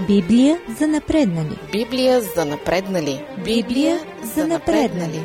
Библия за напреднали. Библия за напреднали. Библия за напреднали.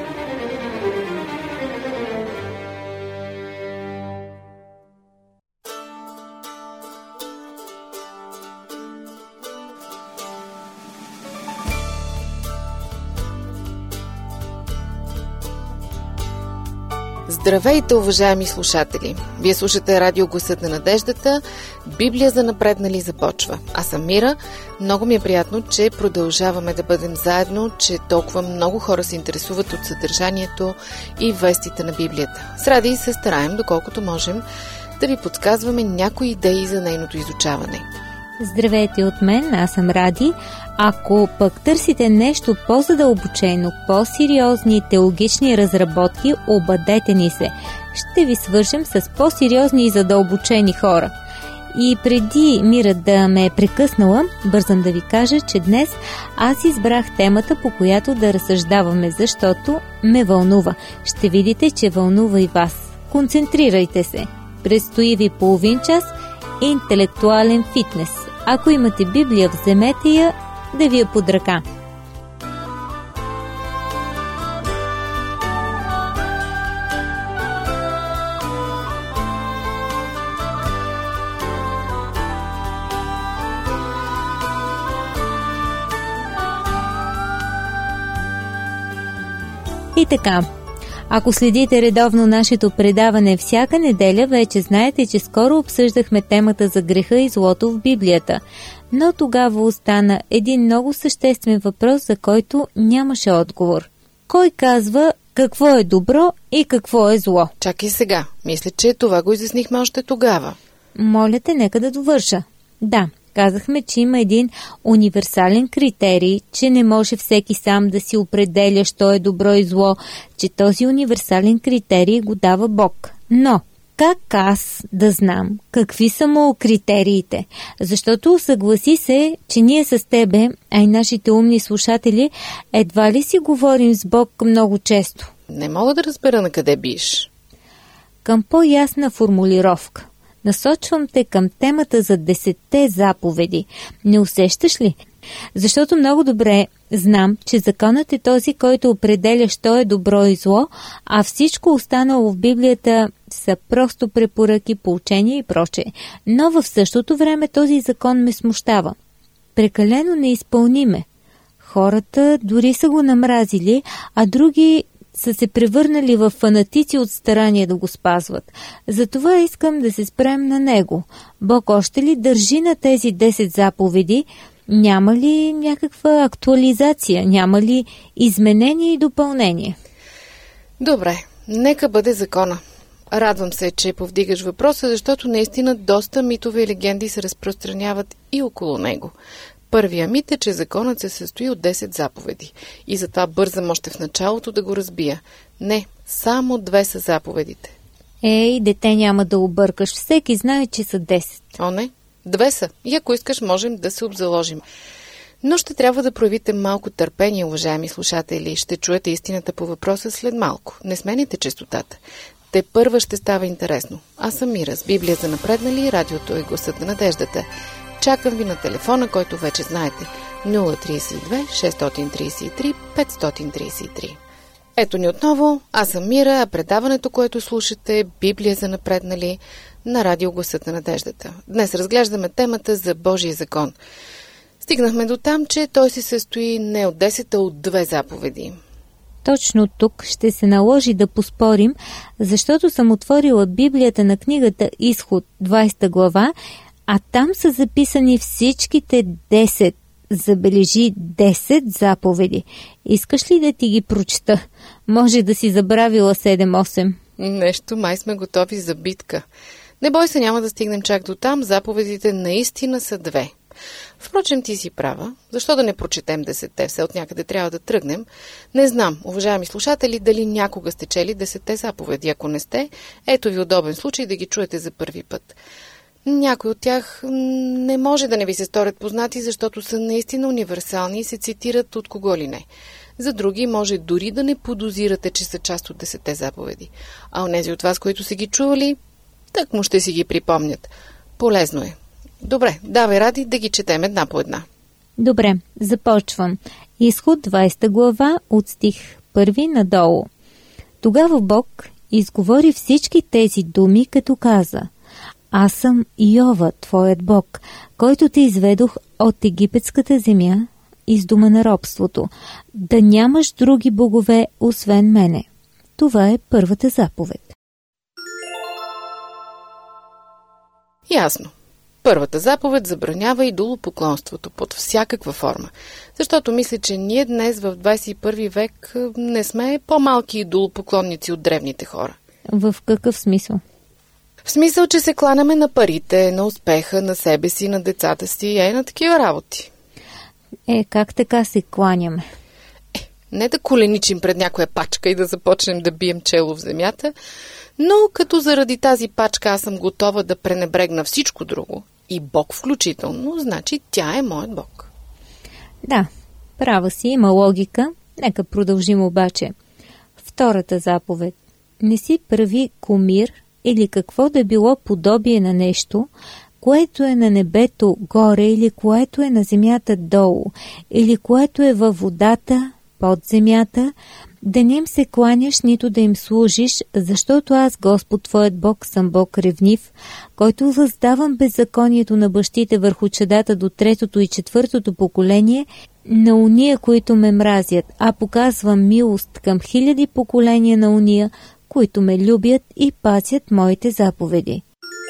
Здравейте, уважаеми слушатели! Вие слушате радио Гласът на надеждата. Библия за напреднали започва. Аз съм Мира. Много ми е приятно, че продължаваме да бъдем заедно, че толкова много хора се интересуват от съдържанието и вестите на Библията. С Ради се стараем, доколкото можем, да ви подсказваме някои идеи за нейното изучаване. Здравейте от мен, аз съм Ради. Ако пък търсите нещо по-задълбочено, по-сериозни теологични разработки, обадете ни се. Ще ви свържем с по-сериозни и задълбочени хора. И преди Мира да ме е прекъснала, бързам да ви кажа, че днес аз избрах темата, по която да разсъждаваме, защото ме вълнува. Ще видите, че вълнува и вас. Концентрирайте се. Предстои ви половин час интелектуален фитнес. Ако имате Библия, вземете я да ви е под ръка. И така, ако следите редовно нашето предаване всяка неделя, вече знаете, че скоро обсъждахме темата за греха и злото в Библията. Но тогава остана един много съществен въпрос, за който нямаше отговор. Кой казва какво е добро и какво е зло? Чакай сега. Мисля, че това го изяснихме още тогава. Моля те, нека да довърша. Да, казахме, че има един универсален критерий, че не може всеки сам да си определя, що е добро и зло, че този универсален критерий го дава Бог. Но как аз да знам какви са му критериите? Защото съгласи се, че ние с тебе, а и нашите умни слушатели, едва ли си говорим с Бог много често? Не мога да разбера на къде биш. Към по-ясна формулировка. Насочвам те към темата за 10 заповеди. Не усещаш ли? Защото много добре знам, че законът е този, който определя, що е добро и зло, а всичко останало в Библията са просто препоръки, поучения и прочее. Но в същото време този закон ме смущава. Прекалено неизпълниме. Хората дори са го намразили, а други са се превърнали в фанатици от старание да го спазват. Затова искам да се спрем на него. Бог още ли държи на тези 10 заповеди? Няма ли някаква актуализация? Няма ли изменение и допълнение? Добре, нека бъде закона. Радвам се, че повдигаш въпроса, защото наистина доста митове и легенди се разпространяват и около него. Първия мит е, че законът се състои от 10 заповеди. И затова бързам още в началото да го разбия. Не, само 2 са заповедите. Ей, дете, няма да объркаш. Всеки знае, че са 10. О, не. 2 са. И ако искаш, можем да се обзаложим. Но ще трябва да проявите малко търпение, уважаеми слушатели. Ще чуете истината по въпроса след малко. Не смените честотата. Те първа ще става интересно. Аз съм Мира с Библия за напреднали, радиото е Гласът на надеждата. Чакам ви на телефона, който вече знаете. 032 633 533. Ето ни отново. Аз съм Мира, а предаването, което слушате, е Библия за напреднали на радио Гласът на надеждата. Днес разглеждаме темата за Божия закон. Стигнахме до там, че той се състои не от 10, а от 2 заповеди. Точно тук ще се наложи да поспорим, защото съм отворила Библията на книгата Изход, 20 глава, а там са записани всичките 10, забележи 10 заповеди. Искаш ли да ти ги прочета? Може да си забравила 7-8. Нещо, май сме готови за битка. Не бой се, няма да стигнем чак до там, заповедите наистина са 2. Впрочем, ти си права. Защо да не прочетем 10-те? Все от някъде трябва да тръгнем. Не знам, уважаеми слушатели, дали някога сте чели 10-те заповеди. Ако не сте, ето ви удобен случай да ги чуете за първи път. Някои от тях не може да не ви се сторят познати, защото са наистина универсални и се цитират от кого ли не. За други може дори да не подозирате, че са част от 10-те заповеди. А онези от вас, които са ги чували, так му ще си ги припомнят. Полезно е. Добре, давай, Ради, да ги четем една по една. Добре, започвам. Изход 20 глава от стих 1 надолу. Тогава Бог изговори всички тези думи, като каза: Аз съм Йова, твоят Бог, който те изведох от египетската земя из дома на робството, да нямаш други богове, освен мене. Това е първата заповед. Ясно. Първата заповед забранява идолопоклонството под всякаква форма. Защото мисля, че ние днес в 21 век не сме по-малки идолопоклонници от древните хора. В какъв смисъл? В смисъл, че се кланяме на парите, на успеха, на себе си, на децата си, на такива работи. Как така се кланяме? Не да коленичим пред някоя пачка и да започнем да бием чело в земята, но като заради тази пачка аз съм готова да пренебрегна всичко друго, и Бог включително, значи тя е моят Бог. Да, права си, има логика. Нека продължим обаче. Втората заповед. Не си прави кумир или какво да било подобие на нещо, което е на небето горе или което е на земята долу, или което е във водата под земята, да не им се кланяш, нито да им служиш, защото аз, Господ твоят Бог, съм Бог ревнив, който въздавам беззаконието на бащите върху чадата до 3-то и 4-то поколение на уния, които ме мразят, а показвам милост към 1000 поколения на уния, които ме любят и пазят моите заповеди.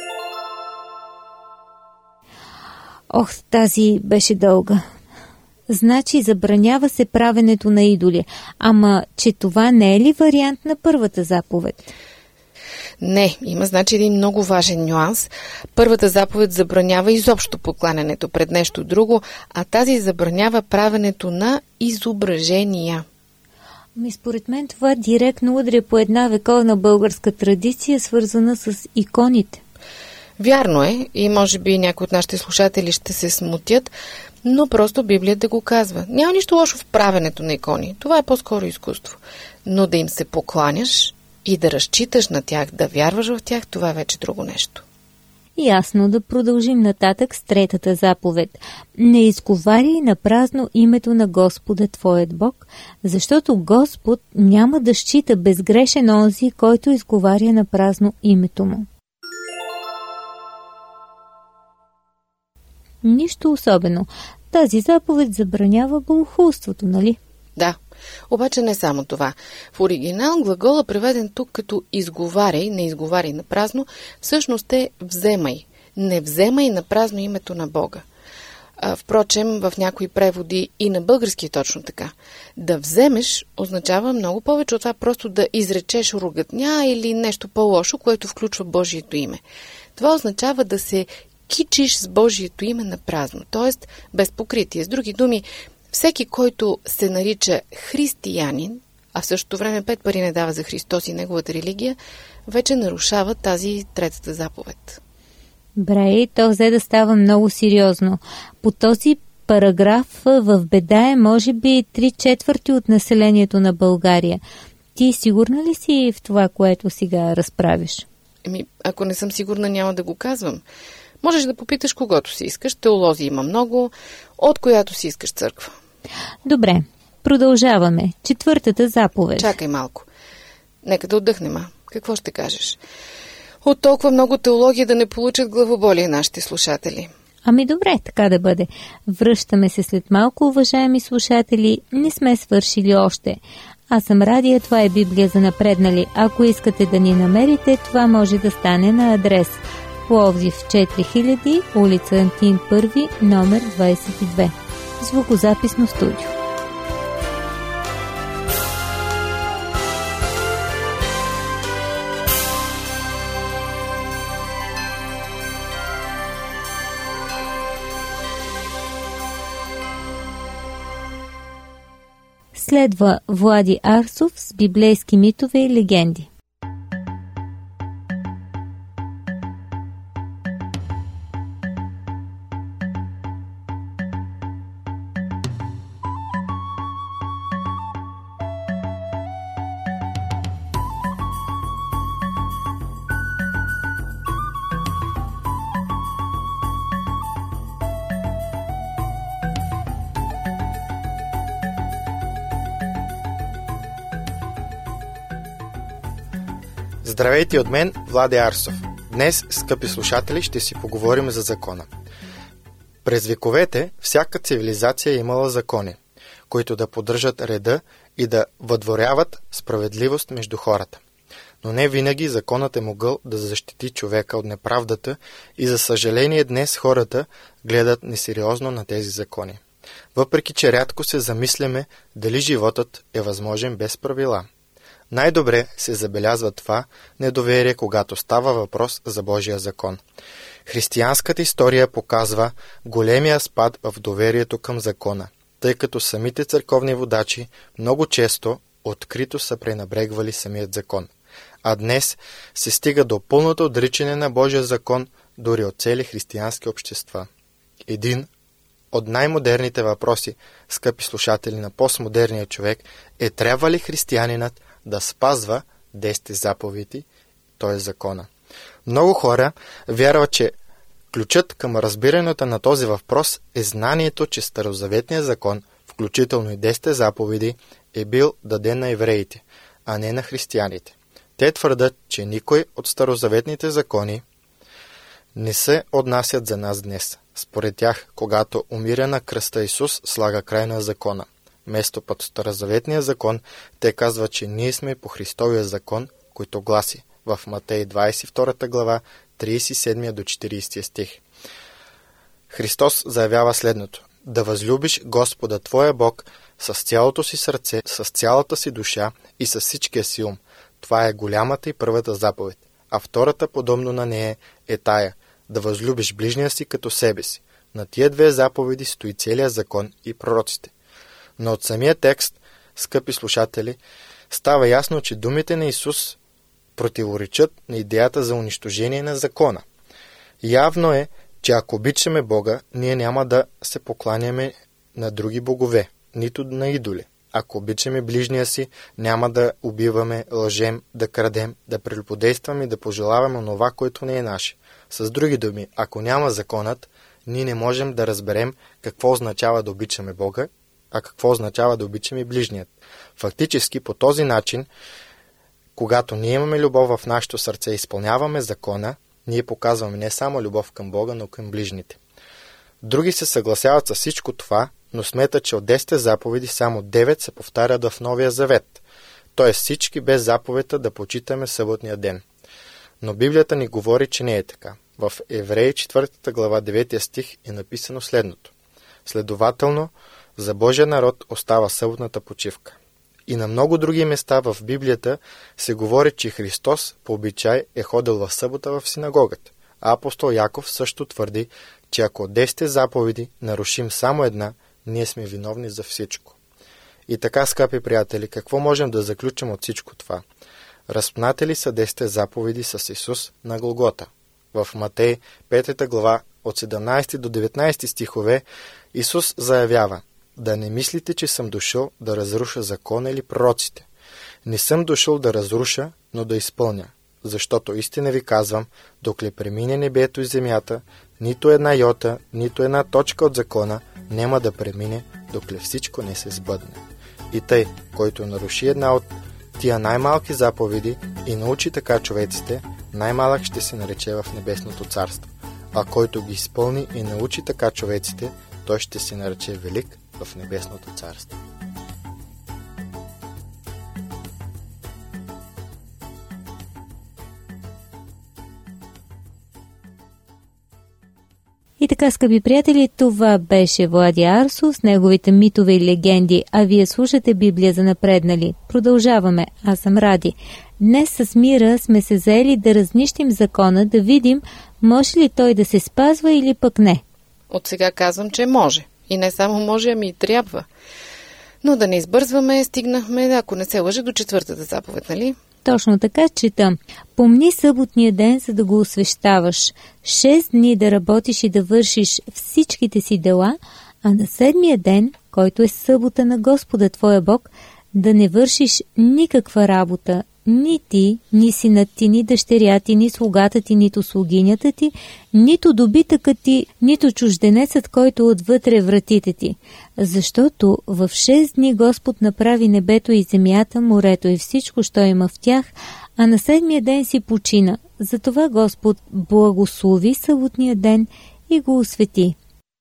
Ох, тази беше дълга. Значи забранява се правенето на идоли. Ама, че това не е ли вариант на първата заповед? Не, има значи един много важен нюанс. Първата заповед забранява изобщо покланянето пред нещо друго, а тази забранява правенето на изображения. Според мен това директно удря по една вековна българска традиция, свързана с иконите. Вярно е, и може би някои от нашите слушатели ще се смутят, но просто Библията го казва. Няма нищо лошо в правенето на икони. Това е по-скоро изкуство. Но да им се покланяш и да разчиташ на тях, да вярваш в тях, това е вече друго нещо. Ясно, да продължим нататък с третата заповед. Не изговаряй на празно името на Господа твоят Бог, защото Господ няма да счита безгрешен онзи, който изговаря на празно името му. Нищо особено. Тази заповед забранява богохулството, нали? Да, обаче не само това. В оригинал глагола, преведен тук като изговаряй, не изговаряй на празно, всъщност е вземай. Не вземай на празно името на Бога. Впрочем, в някои преводи и на български е точно така. Да вземеш означава много повече от това просто да изречеш ругатня или нещо по-лошо, което включва Божието име. Това означава да се кичиш с Божието име на празно, т.е. без покритие. С други думи, всеки, който се нарича християнин, а в същото време 5 пари не дава за Христос и неговата религия, вече нарушава тази третата заповед. Бре, то взе да става много сериозно. По този параграф в беда е може би 3/4 от населението на България. Ти сигурна ли си в това, което сега разправиш? Ако не съм сигурна, няма да го казвам. Можеш да попиташ когото си искаш. Теолози има много, от която си искаш църква. Добре, продължаваме. Четвъртата заповед. Чакай малко. Нека да отдъхнем. Какво ще кажеш? От толкова много теология да не получат главоболие нашите слушатели. Добре, така да бъде. Връщаме се след малко, уважаеми слушатели. Не сме свършили още. Аз съм Радия, това е Библия за напреднали. Ако искате да ни намерите, това може да стане на адрес Пловдив 4000, улица Антин 1, номер 22. Звукозаписно студио. Следва Влади Арсов с библейски митове и легенди. Здравейте от мен, Влади Арсов. Днес, скъпи слушатели, ще си поговорим за закона. През вековете всяка цивилизация е имала закони, които да поддържат реда и да въдворяват справедливост между хората. Но не винаги законът е могъл да защити човека от неправдата и за съжаление днес хората гледат несериозно на тези закони. Въпреки че рядко се замисляме дали животът е възможен без правила. Най-добре се забелязва това недоверие, когато става въпрос за Божия закон. Християнската история показва големия спад в доверието към закона, тъй като самите църковни водачи много често открито са пренебрегвали самият закон. А днес се стига до пълното отричане на Божия закон дори от цели християнски общества. Един от най-модерните въпроси, скъпи слушатели, на постмодерния човек е: трябва ли християнинът да спазва 10 заповеди, т.е. закона? Много хора вярват, че ключът към разбирането на този въпрос е знанието, че Старозаветният закон, включително и 10 заповеди, е бил даден на евреите, а не на християните. Те твърдят, че никой от старозаветните закони не се отнасят за нас днес. Според тях, когато умира на кръста, Исус слага край на закона. Вместо под старозаветния закон, те казват, че ние сме по Христовия закон, който гласи в Матей 22 глава, 37 до 40 стих. Христос заявява следното: да възлюбиш Господа твоя Бог с цялото си сърце, с цялата си душа и с всичкия си ум. Това е голямата и първата заповед. А втората, подобно на нея, е тая: да възлюбиш ближния си като себе си. На тия 2 заповеди стои целият закон и пророците. Но от самия текст, скъпи слушатели, става ясно, че думите на Исус противоречат на идеята за унищожение на закона. Явно е, че ако обичаме Бога, ние няма да се покланяме на други богове, нито на идоли. Ако обичаме ближния си, няма да убиваме, лъжем, да крадем, да прелюбодействаме и да пожелаваме онова, което не е наше. С други думи, ако няма законът, ние не можем да разберем какво означава да обичаме Бога, а какво означава да обичаме ближният. Фактически, по този начин, когато ние имаме любов в нашето сърце и изпълняваме закона, ние показваме не само любов към Бога, но към ближните. Други се съгласяват с всичко това, но смятат, че от 10 заповеди само 9 се повтарят в Новия Завет, т.е. всички без заповедта да почитаме съботния ден. Но Библията ни говори, че не е така. В Евреи 4 глава 9 стих е написано следното: следователно, за Божия народ остава съботната почивка. И на много други места в Библията се говори, че Христос по обичай е ходил в събота в синагогата. А апостол Яков също твърди, че ако от 10 заповеди нарушим само една, ние сме виновни за всичко. И така, скъпи приятели, какво можем да заключим от всичко това? Разпнати ли са 10 заповеди с Исус на Голгота? В Матей 5 глава от 17 до 19 стихове Исус заявява: да не мислите, че съм дошъл да разруша закона или пророците. Не съм дошъл да разруша, но да изпълня. Защото истина ви казвам, докле премине небето и земята, нито една йота, нито една точка от закона няма да премине, докле всичко не се сбъдне. И тъй, който наруши една от тия най-малки заповеди и научи така човеците, най-малък ще се нарече в небесното царство. А който ги изпълни и научи така човеците, той ще се нарече велик в небесното царство. И така, скъпи приятели, това беше Влади Арсов с неговите митове и легенди, а вие слушате Библия за напреднали. Продължаваме. Аз съм Ради. Днес с Мира сме се заели да разнищим закона, да видим може ли той да се спазва или пък не. От сега казвам, че може. И не само може, ами и трябва. Но да не избързваме, стигнахме, ако не се лъжа, до 4-та заповед, нали? Точно така, читам. Помни съботния ден, за да го освещаваш. 6 дни да работиш и да вършиш всичките си дела, а на 7-я ден, който е събота на Господа твоя Бог, да не вършиш никаква работа, ни ти, ни синът ти, ни дъщеря ти, ни слугата ти, нито слугинята ти, нито добитъкът ти, нито чужденецът, който отвътре вратите ти. Защото в 6 дни Господ направи небето и земята, морето и всичко, що има в тях, а на 7-я ден си почина. Затова Господ благослови съботния ден и го освети.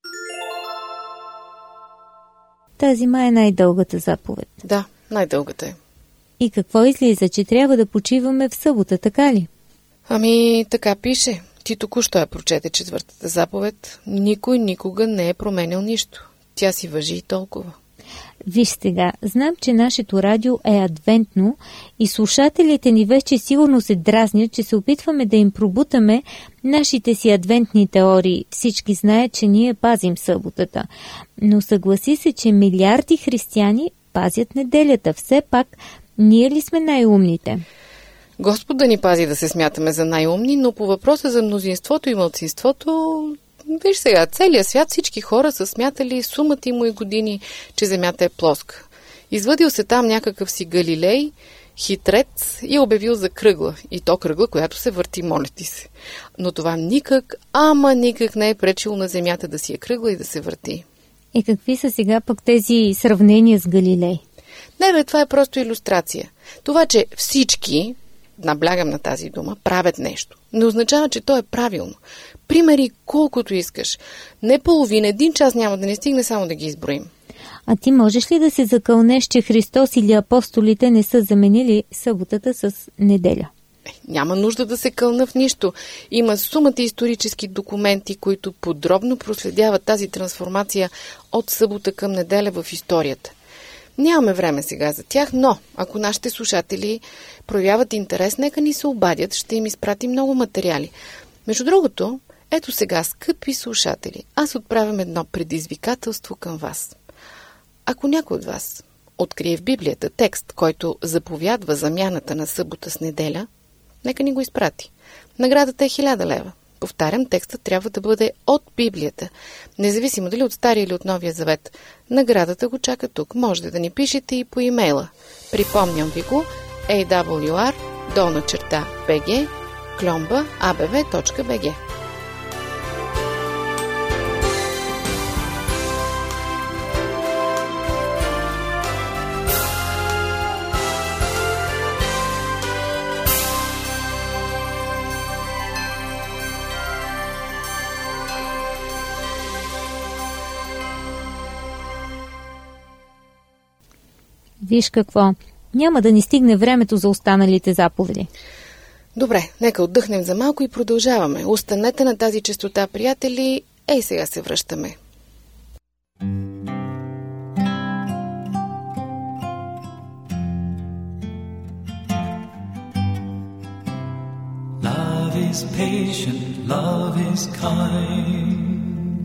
Тази май е най-дългата заповед. Да, най-дългата е. И какво излиза, че трябва да почиваме в събота, така ли? Ами, така пише. Ти току-що я прочете 4-та заповед. Никой никога не е променял нищо. Тя си важи и толкова. Виж сега, знам, че нашето радио е адвентно и слушателите ни вече сигурно се дразнят, че се опитваме да им пробутаме нашите си адвентни теории. Всички знаят, че ние пазим съботата. Но съгласи се, че милиарди християни пазят неделята. Все пак, ние ли сме най-умните? Господ да ни пази да се смятаме за най-умни, но по въпроса за мнозинството и малцинството, виж сега, целият свят, всички хора са смятали сумата му и години, че земята е плоска. Извадил се там някакъв си Галилей, хитрец и обявил за кръгла. И то кръгла, която се върти, моля ти се. Но това никак не е пречило на земята да си е кръгла и да се върти. И какви са сега пък тези сравнения с Галилей? Не бе, това е просто илюстрация. Това, че всички, наблягам на тази дума, правят нещо, не означава, че то е правилно. Примери колкото искаш. Не половина, 1 час няма да не стигне, само да ги изброим. А ти можеш ли да се закълнеш, че Христос или апостолите не са заменили съботата с неделя? Няма нужда да се кълна в нищо. Има сумата исторически документи, които подробно проследяват тази трансформация от събота към неделя в историята. Нямаме време сега за тях, но ако нашите слушатели проявяват интерес, нека ни се обадят, ще им изпрати много материали. Между другото, ето сега, скъпи слушатели, аз отправям едно предизвикателство към вас. Ако някой от вас открие в Библията текст, който заповядва замяната на събота с неделя, нека ни го изпрати. Наградата е 1000 лева. Повтарям, текстът трябва да бъде от Библията. Независимо дали от Стария или от Новия Завет. Наградата го чака тук. Можете да ни пишете и по имейла. Припомням ви го awr@bg @abv.bg. Виж какво, няма да ни стигне времето за останалите заповеди. Добре, нека отдъхнем за малко и продължаваме. Останете на тази честота, приятели. Ей, сега се връщаме. Love is patient, love is kind.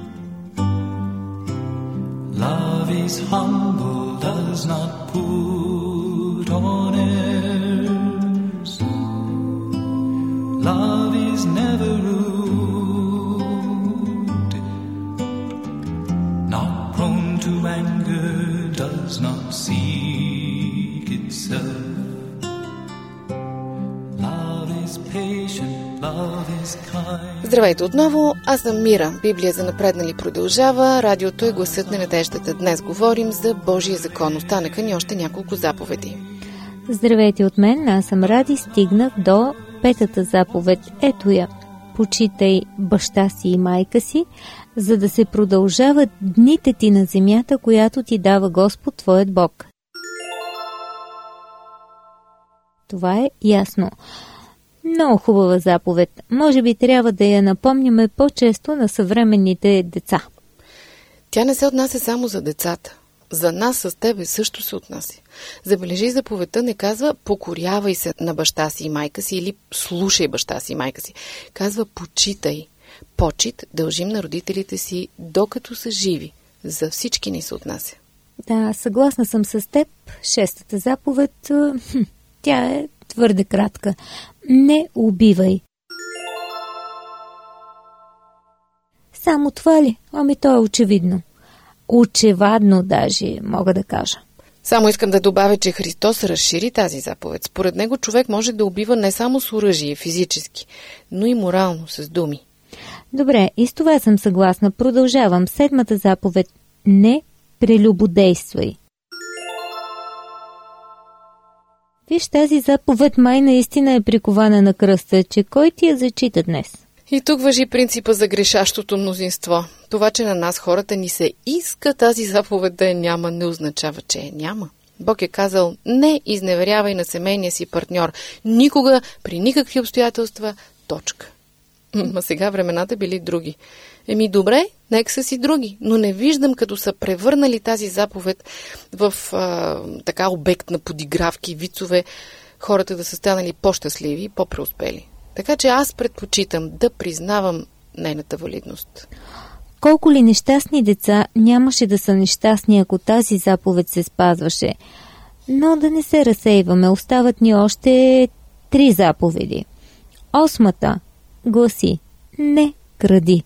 Love is humble, does not put on airs. Love is never rude, not prone to anger, does not seek itself. Love is patient, love is kind. Здравейте отново, аз съм Мира. Библия за напреднали продължава. Радиото е гласът на надеждата. Днес говорим за Божия закон. Останаха ни още няколко заповеди. Здравейте от мен, аз съм Ради. Стигнах до 5-та заповед. Ето я. Почитай баща си и майка си, за да се продължават дните ти на земята, която ти дава Господ твоят Бог. Това е ясно. Много хубава заповед. Може би трябва да я напомняме по-често на съвременните деца. Тя не се отнася само за децата. За нас с тебе също се отнася. Забележи, заповедта не казва покорявай се на баща си и майка си или слушай баща си и майка си. Казва почитай. Почит дължим на родителите си докато са живи. За всички ни се отнася. Да, съгласна съм с теб. 6-та заповед, тя е твърде кратка. Не убивай. Само това ли? Ами то е очевидно. Очевадно даже, мога да кажа. Само искам да добавя, че Христос разшири тази заповед. Според него човек може да убива не само с оръжие физически, но и морално, с думи. Добре, и с това съм съгласна. Продължавам. 7-та заповед. Не прелюбодействай. Виж, тази заповед май наистина е прикована на кръста, че кой ти я зачита днес? И тук важи принципа за грешащото мнозинство. Това, че на нас хората ни се иска тази заповед да я няма, не означава, че я няма. Бог е казал: не изневерявай на семейния си партньор. Никога, при никакви обстоятелства, точка. Ма сега времената били други. Добре, нека са си други, но не виждам като са превърнали тази заповед в така обект на подигравки, вицове, хората да са станали по-щастливи и по-преуспели. Така че аз предпочитам да признавам нейната валидност. Колко ли нещастни деца нямаше да са нещастни, ако тази заповед се спазваше. Но да не се разсейваме, остават ни още 3 заповеди. 8-та гласи: не кради.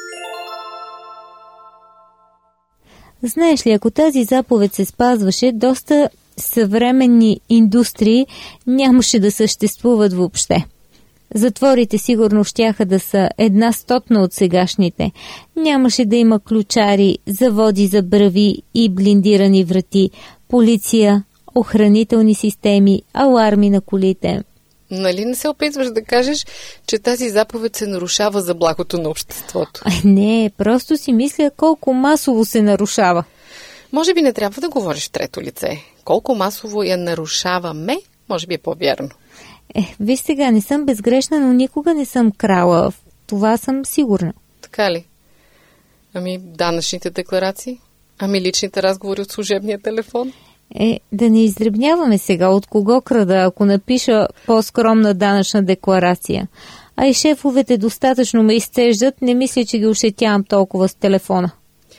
Знаеш ли, ако тази заповед се спазваше, доста съвременни индустрии нямаше да съществуват въобще. Затворите сигурно щяха да са 1/100 от сегашните. Нямаше да има ключари, заводи за брави и блиндирани врати, полиция, охранителни системи, аларми на колите. Нали не се опитваш да кажеш, че тази заповед се нарушава за благото на обществото? Не, просто си мисля колко масово се нарушава. Може би не трябва да говориш в трето лице. Колко масово я нарушаваме, може би е по-вярно. Виж сега, не съм безгрешна, но никога не съм крала. В това съм сигурна. Така ли? Данъчните декларации? Личните разговори от служебния телефон? Да не издребняваме сега от кого крада, ако напиша по-скромна данъчна декларация. А и шефовете достатъчно ме изцеждат, не мисля, че ги ощетявам толкова с телефона.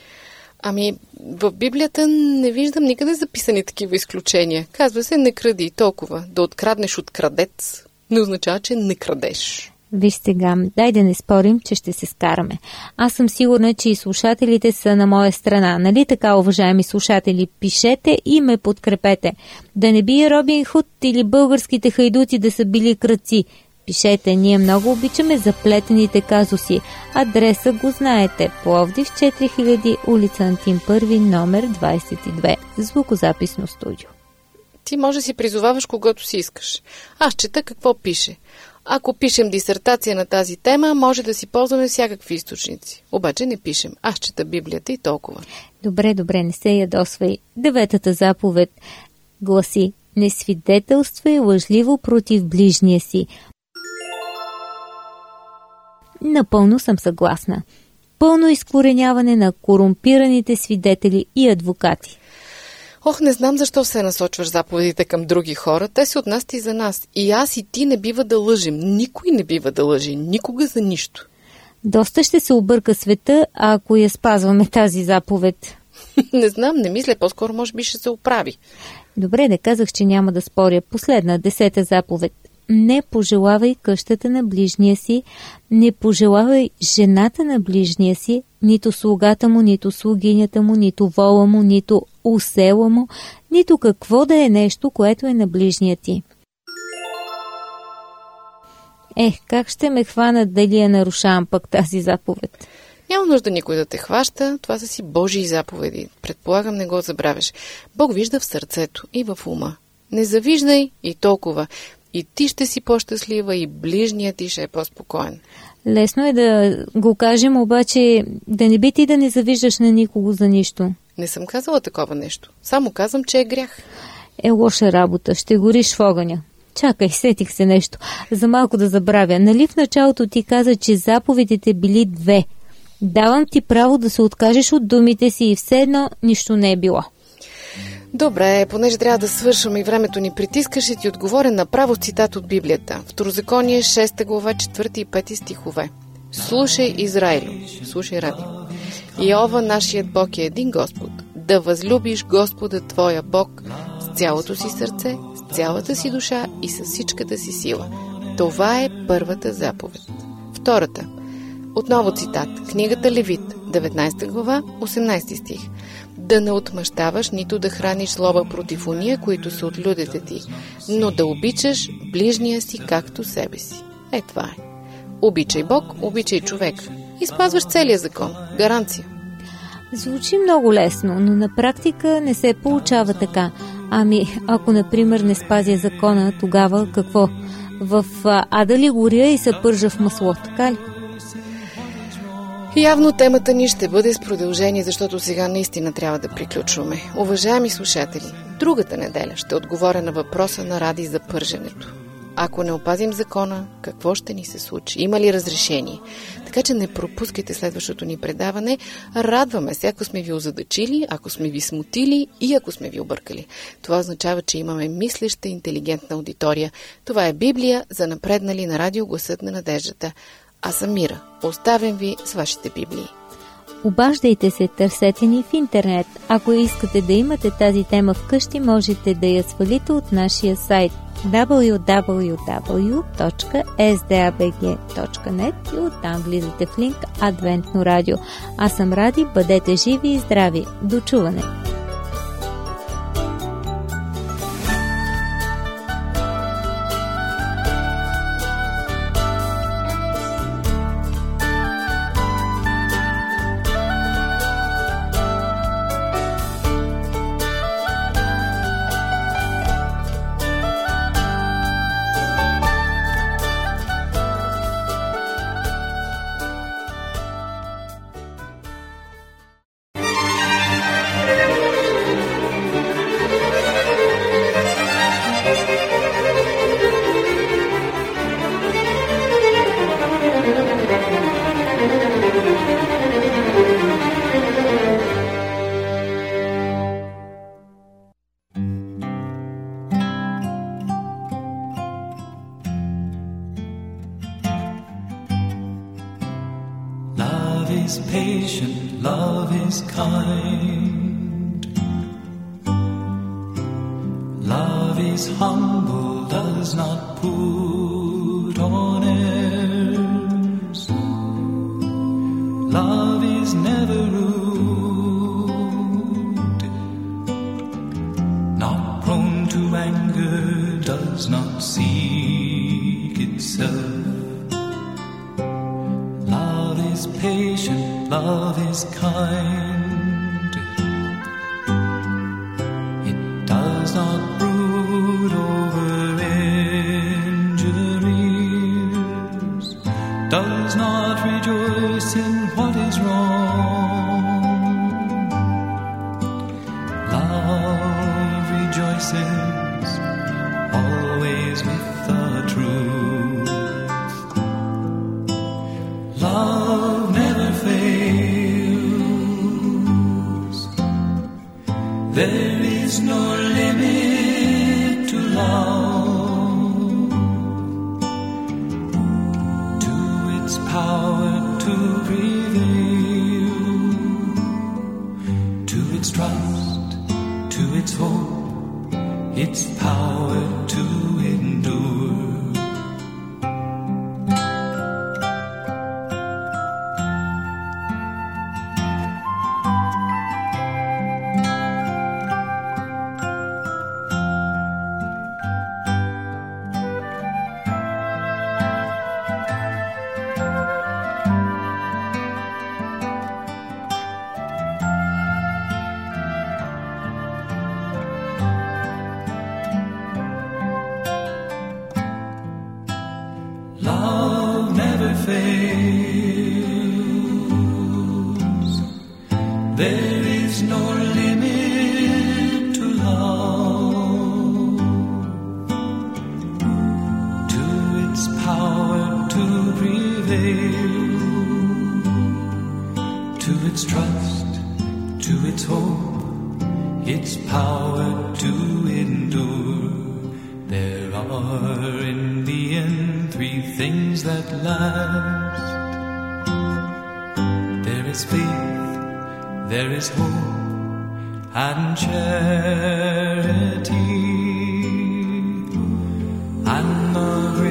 В Библията не виждам никъде записани такива изключения. Казва се: не кради, толкова. Да откраднеш от крадец не означава, че не крадеш. Виж сега, дай да не спорим, че ще се скараме. Аз съм сигурна, че и слушателите са на моя страна. Нали така, уважаеми слушатели? Пишете и ме подкрепете. Да не бие Робин Худ или българските хайдути да са били крадци. Пишете, ние много обичаме заплетените казуси. Адреса го знаете. Пловдив 4000, улица Антим 1, номер 22. Звукозаписно студио. Ти може да си призоваваш когото си искаш. Аз чета какво пише. Ако пишем дисертация на тази тема, може да си ползваме всякакви източници. Обаче не пишем. Аз чета Библията и толкова. Добре, не се ядосвай. 9-та заповед гласи: не свидетелствай лъжливо против ближния си. Напълно съм съгласна. Пълно изкореняване на корумпираните свидетели и адвокати. Не знам защо се насочваш заповедите към други хора. Те се отнасят и за нас. И аз и ти не бива да лъжим. Никой не бива да лъжи. Никога за нищо. Доста ще се обърка света, ако я спазваме тази заповед. Не знам, не мисля. По-скоро може би ще се оправи. Добре, да казах, че няма да споря. Последна, 10-та заповед. Не пожелавай къщата на ближния си, не пожелавай жената на ближния си, нито слугата му, нито слугинята му, нито вола му, нито усела му, нито какво да е нещо, което е на ближния ти. Как ще ме хванат дали я нарушавам пък тази заповед? Няма нужда никой да те хваща, това са си Божии заповеди. Предполагам, не го забравяш. Бог вижда в сърцето и в ума. Не завиждай и толкова. И ти ще си по-щастлива, и ближният ти ще е по-спокоен. Лесно е да го кажем, обаче да не би ти да не завиждаш на никого за нищо. Не съм казала такова нещо. Само казвам, че е грях. Лоша работа. Ще гориш в огъня. Чакай, сетих се нещо. За малко да забравя. Нали в началото ти каза, че заповедите били 2? Давам ти право да се откажеш от думите си и все едно нищо не е било. Добре, понеже трябва да свършвам и времето ни притиска, ще ти отговоря направо цитат от Библията. Второзаконие 6 глава 4 и 5 стихове. Слушай, Израилю, слушай радио. Йehova, нашият Бог е един Господ. Да възлюбиш Господа твоя Бог с цялото си сърце, с цялата си душа и с всичката си сила. Това е първата заповед. Втората. Отново цитат. Книгата Левит, 19 глава, 18 стих. Да не отмъщаваш, нито да храниш злоба против уния, които са от людите ти, но да обичаш ближния си както себе си. Това е. Обичай Бог, обичай човек. И спазваш целия закон. Гаранция. Звучи много лесно, но на практика не се получава така. Ами, ако, например, не спазя закона, тогава какво? В ада ли горя и се пържа в масло, така ли? Явно темата ни ще бъде с продължение, защото сега наистина трябва да приключваме. Уважаеми слушатели, другата неделя ще отговоря на въпроса на Ради за пърженето. Ако не опазим закона, какво ще ни се случи? Има ли разрешение? Така че не пропускайте следващото ни предаване. Радваме се, ако сме ви озадачили, ако сме ви смутили и ако сме ви объркали. Това означава, че имаме мислеща, интелигентна аудитория. Това е Библия за напреднали на радио Гласът на надеждата. Аз съм Мира. Оставям ви с вашите библии. Обаждайте се, търсете ни в интернет. Ако искате да имате тази тема вкъщи, можете да я свалите от нашия сайт www.sdabg.net и оттам влизате в линк Адвентно радио. Аз съм Ради, бъдете живи и здрави. До чуване! is patient, love is kind. Love is humble, does not put on airs. Love is never rude, not prone to anger, does not seek itself. Love is patient, love is kind. It does not brood over injuries, does not rejoice in what is wrong. Love rejoices always with the truth. Love never fails. There is no limit to love, to its power to prevail, to its trust, to its hope, its power to endure. Love never fails. There is no limit to love, to its power to prevail, to its trust, to its hope, its power to endure. There are in the end three things that last. There is faith, there is hope, and charity. And the